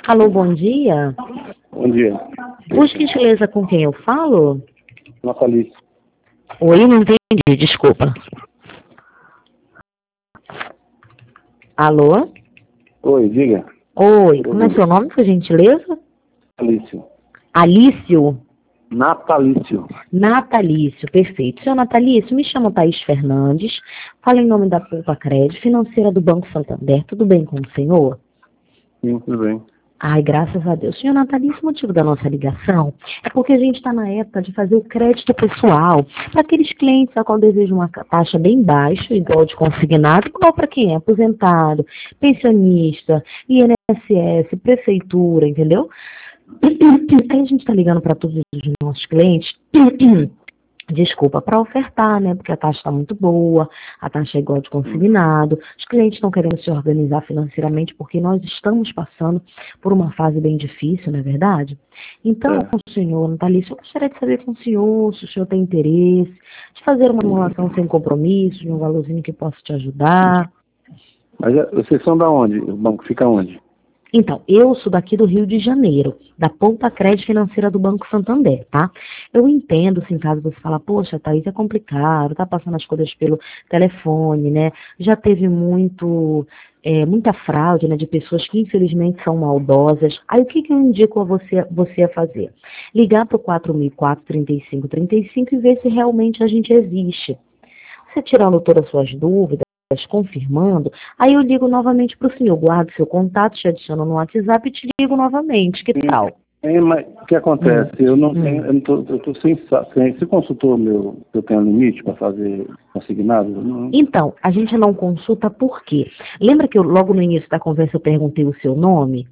Alô, bom dia. Bom dia. Por gentileza, com quem eu falo? Natalício. Oi, não entendi, desculpa. Alô? Oi, diga. Oi, como é seu nome, por gentileza? Natalício. Alício? Natalício. Natalício, perfeito. Seu Natalício, me chamo Thaís Fernandes, falo em nome da Poupa Crédito Financeira do Banco Santander. Tudo bem com o senhor? Sim, tudo bem. Ai, graças a Deus. Senhor Natalício, o motivo da nossa ligação é porque a gente está na época de fazer o crédito pessoal para aqueles clientes a qual desejam uma taxa bem baixa, igual de consignado, igual para quem é aposentado, pensionista, INSS, prefeitura, entendeu? Aí a gente está ligando para todos os nossos clientes, desculpa, para ofertar, né? Porque a taxa está muito boa, a taxa é igual de consignado, os clientes estão querendo se organizar financeiramente porque nós estamos passando por uma fase bem difícil, não é verdade? Então, senhor Natalício, eu gostaria de saber com o senhor se o senhor tem interesse de fazer uma simulação sem compromisso, de um valorzinho que possa te ajudar. Mas vocês são da onde? O banco fica onde? Então, eu sou daqui do Rio de Janeiro, da Poupa Crédito Financeira do Banco Santander, tá? Eu entendo, se em caso você fala, poxa, Thaís, é complicado, tá passando as coisas pelo telefone, né? Já teve muita fraude, né, de pessoas que infelizmente são maldosas. Aí o que eu indico a você a fazer? Ligar para o 4004-3535 e ver se realmente a gente existe. Você tirando todas as suas dúvidas, confirmando, aí eu ligo novamente para o senhor, guardo seu contato, te adiciono no WhatsApp e te ligo novamente, que tal? Mas o que acontece? Eu não tenho, eu tô sem se consultou eu tenho um limite para fazer consignado? Não. Então, a gente não consulta por quê? Lembra que logo no início da conversa eu perguntei o seu nome?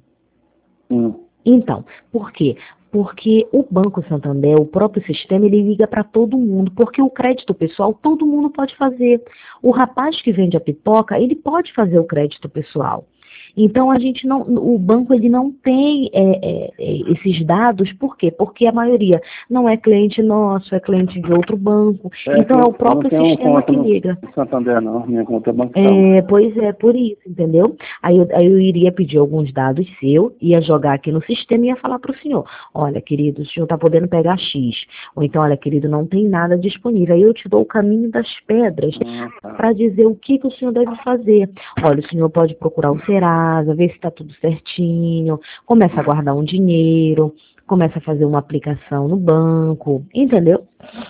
Então, por quê? Porque o Banco Santander, o próprio sistema, ele liga para todo mundo, porque o crédito pessoal todo mundo pode fazer. O rapaz que vende a pipoca, ele pode fazer o crédito pessoal. Então o banco ele não tem esses dados, por quê? Porque a maioria não é cliente nosso, é cliente de outro banco. Então é o próprio sistema que liga. No Santander não, minha conta é bancária. Pois é, por isso, entendeu? Aí eu iria pedir alguns dados seus, ia jogar aqui no sistema e ia falar para o senhor, olha, querido, o senhor está podendo pegar X. Ou então, olha, querido, não tem nada disponível. Aí eu te dou o caminho das pedras para dizer o que o senhor deve fazer. Olha, o senhor pode procurar o Serasa, ver se está tudo certinho, começa a guardar um dinheiro, começa a fazer uma aplicação no banco, entendeu?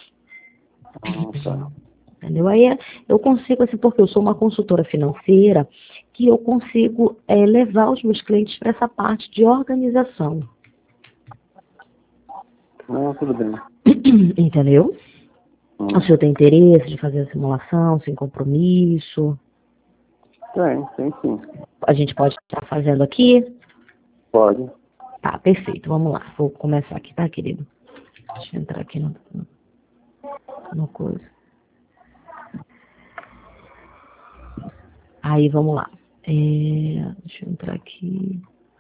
Entendeu? Aí eu consigo, assim, porque eu sou uma consultora financeira, que eu consigo levar os meus clientes para essa parte de organização. Tudo bem. Entendeu? O senhor tem interesse de fazer a simulação sem compromisso? Tem sim. A gente pode estar fazendo aqui? Pode. Tá, perfeito. Vamos lá. Vou começar aqui, tá, querido? Deixa eu entrar aqui no coisa. Aí, vamos lá. Deixa eu entrar aqui.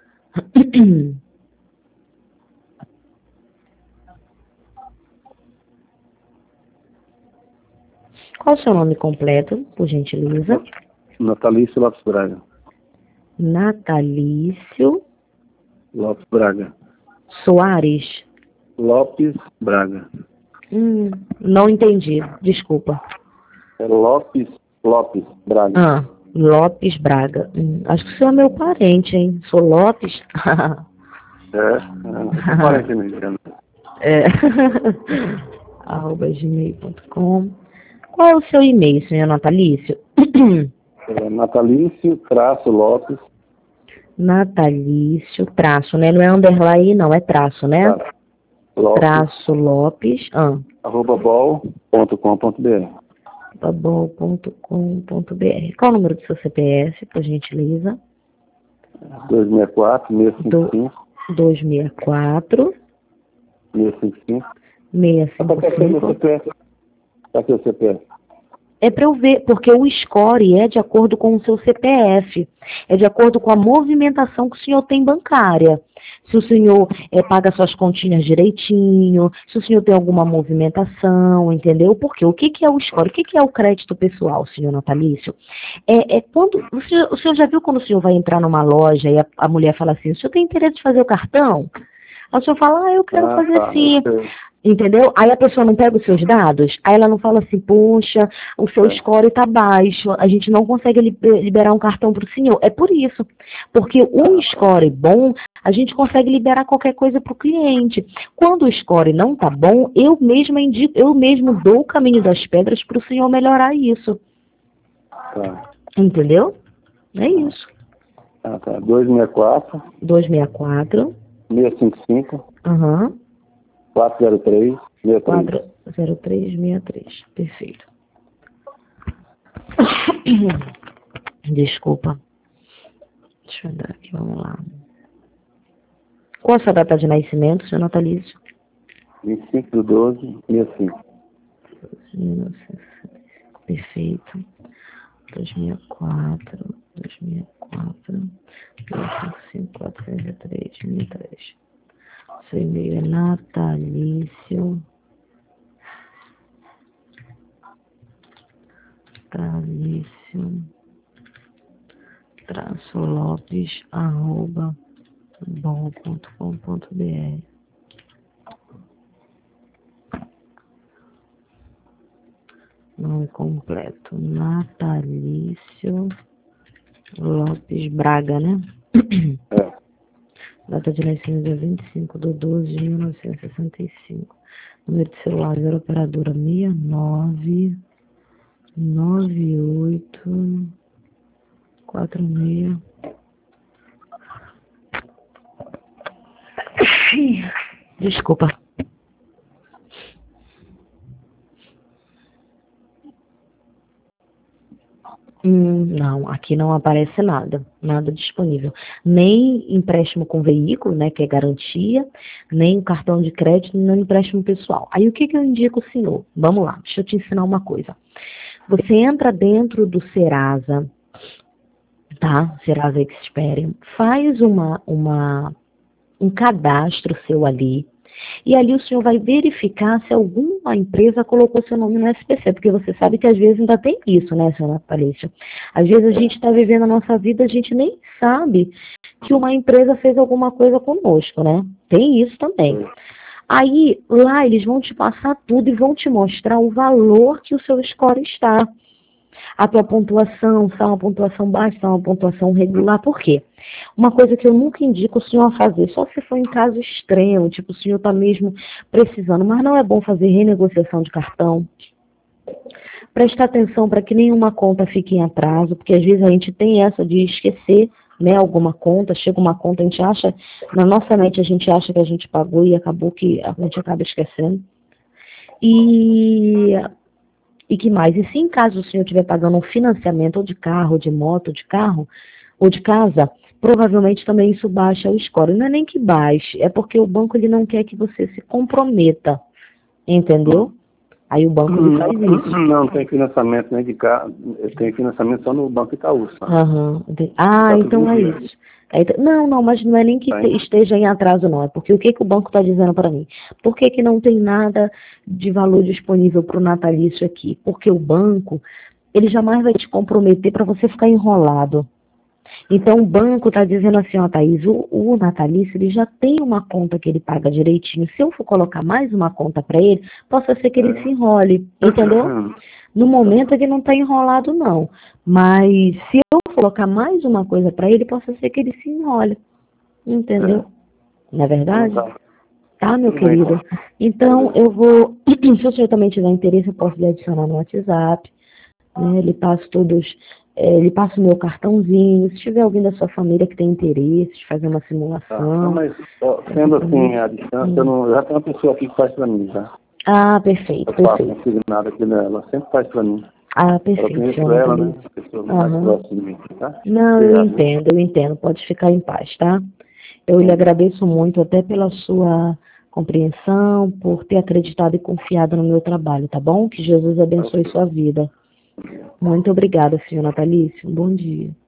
Qual o seu nome completo, por gentileza? Natalício Lopes Braga. Natalício Lopes Braga. Soares. Lopes Braga. Não entendi, desculpa. É Lopes Braga. Lopes Braga. Acho que o senhor é meu parente, hein? Sou Lopes. Sou parente mesmo. @gmail.com. Qual é o seu e-mail, senhor Natalício? Natalício-Lopes. Natalício, traço, né? Não é underline, não, é traço, né? Traço Lopes. @bol.com.br. @bol.com.br. Qual o número do seu CPF, por gentileza? 264-655. 264 655. 655. Tá aqui o CPF. É para eu ver, porque o score é de acordo com o seu CPF, é de acordo com a movimentação que o senhor tem bancária. Se o senhor paga suas continhas direitinho, se o senhor tem alguma movimentação, entendeu? Porque o que é o score? O que é o crédito pessoal, senhor Natalício? Quando o senhor já viu quando o senhor vai entrar numa loja e a mulher fala assim, o senhor tem interesse de fazer o cartão? Aí o senhor fala, eu quero fazer sim. Entendeu? Aí a pessoa não pega os seus dados, aí ela não fala assim, poxa, o seu score está baixo, a gente não consegue liberar um cartão para o senhor. É por isso. Porque um score bom, a gente consegue liberar qualquer coisa para o cliente. Quando o score não está bom, eu mesmo dou o caminho das pedras para o senhor melhorar isso. Tá. Entendeu? É isso. Tá. 264. 264. 655. Aham. 403. 40363. Perfeito. Desculpa. Deixa eu entrar aqui, vamos lá. Qual a sua data de nascimento, senhor Natalício? 25/12/65. Perfeito. 2004, 655-403, 2003. Seu e-mail é natalício. Lopes@bom.com.br. Nome completo, Natalício Lopes Braga, né? Data de nascimento é 25/12/1965. Número de celular 0 operadora 69 98 46. Desculpa. Não, aqui não aparece nada disponível. Nem empréstimo com veículo, né, que é garantia, nem cartão de crédito, nem empréstimo pessoal. Aí o que eu indico ao senhor? Vamos lá, deixa eu te ensinar uma coisa. Você entra dentro do Serasa, tá? Serasa Experian, faz um cadastro seu ali. E ali o senhor vai verificar se alguma empresa colocou seu nome no SPC, porque você sabe que às vezes ainda tem isso, né, senhora Natalícia? Às vezes a gente está vivendo a nossa vida, a gente nem sabe que uma empresa fez alguma coisa conosco, né? Tem isso também. Aí, lá eles vão te passar tudo e vão te mostrar o valor que o seu score está. A tua pontuação, se é uma pontuação baixa, se é uma pontuação regular, por quê? Uma coisa que eu nunca indico o senhor a fazer, só se for em caso extremo, tipo o senhor está mesmo precisando, mas não é bom fazer renegociação de cartão. Prestar atenção para que nenhuma conta fique em atraso, porque às vezes a gente tem essa de esquecer, né, alguma conta, chega uma conta, a gente acha, na nossa mente a gente acha que a gente pagou e acabou que a gente acaba esquecendo. E que mais? E se em caso o senhor estiver pagando um financiamento ou de carro, ou de moto, ou de carro, ou de casa, provavelmente também isso baixa o score. Não é nem que baixe, é porque o banco ele não quer que você se comprometa, entendeu? Aí o banco ele faz isso. Não tem financiamento nem de carro, tem financiamento só no Banco Itaú. Então é isso. Não, mas não é nem que esteja em atraso, não. É porque o que o banco está dizendo para mim? Por que não tem nada de valor disponível para o natalício aqui? Porque o banco, ele jamais vai te comprometer para você ficar enrolado. Então o banco está dizendo assim, ó, Thaís, o natalício, ele já tem uma conta que ele paga direitinho. Se eu for colocar mais uma conta para ele, possa ser que ele se enrole, entendeu? No momento ele não está enrolado, não. Mas se eu colocar mais uma coisa para ele, possa ser que ele se enrole. Entendeu? Não é verdade? Tá, meu querido? Então, eu vou... Se o senhor também tiver interesse, eu posso lhe adicionar no WhatsApp. Né? Ele passa o meu cartãozinho. Se tiver alguém da sua família que tem interesse de fazer uma simulação... mas sendo assim, a distância, já tem uma pessoa aqui que faz para mim, tá? Ah, perfeito, eu faço um signado aqui nela, sempre faz para mim. Ah, perfeito. Eu conheço ela, né? A pessoa mais próxima de mim, tá? Não, obrigado. Eu entendo. Pode ficar em paz, tá? Eu lhe agradeço muito até pela sua compreensão, por ter acreditado e confiado no meu trabalho, tá bom? Que Jesus abençoe sua vida. Muito obrigada, senhor Natalício. Um bom dia.